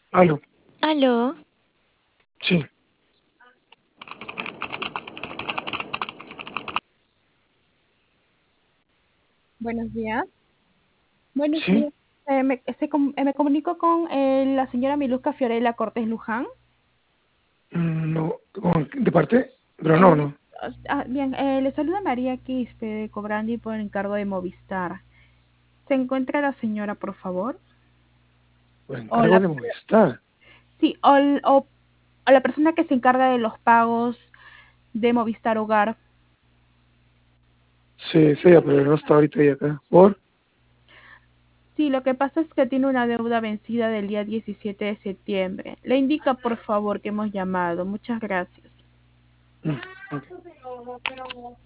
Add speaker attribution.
Speaker 1: Aló,
Speaker 2: Aló,
Speaker 1: sí,
Speaker 3: Buenos días. Buenos
Speaker 1: sí,
Speaker 3: días. Me comunico con la señora Miluska Fiorella Cortés Luján.
Speaker 1: no, de parte, pero no,
Speaker 3: Eh,
Speaker 1: no,
Speaker 3: Bien, le saluda María Quispe de Cobrandi por encargo de Movistar. ¿Se encuentra la señora, por favor?
Speaker 1: por
Speaker 3: O
Speaker 1: encargo
Speaker 3: la,
Speaker 1: de Movistar.
Speaker 3: sí, o la persona que se encarga de los pagos de Movistar Hogar.
Speaker 1: Sí, sí, pero no está ahorita ahí acá. ¿Por?
Speaker 3: Sí, lo que pasa es que tiene una deuda vencida del día 17 de septiembre. Le indica, por favor, que hemos llamado. Muchas gracias.
Speaker 1: Mm, ok.